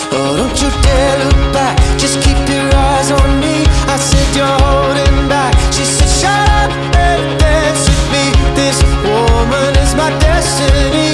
Oh, don't you dare look back, just keep your eyes on me. I said you're holding back. She said shut up and dance with me. This woman is my destiny.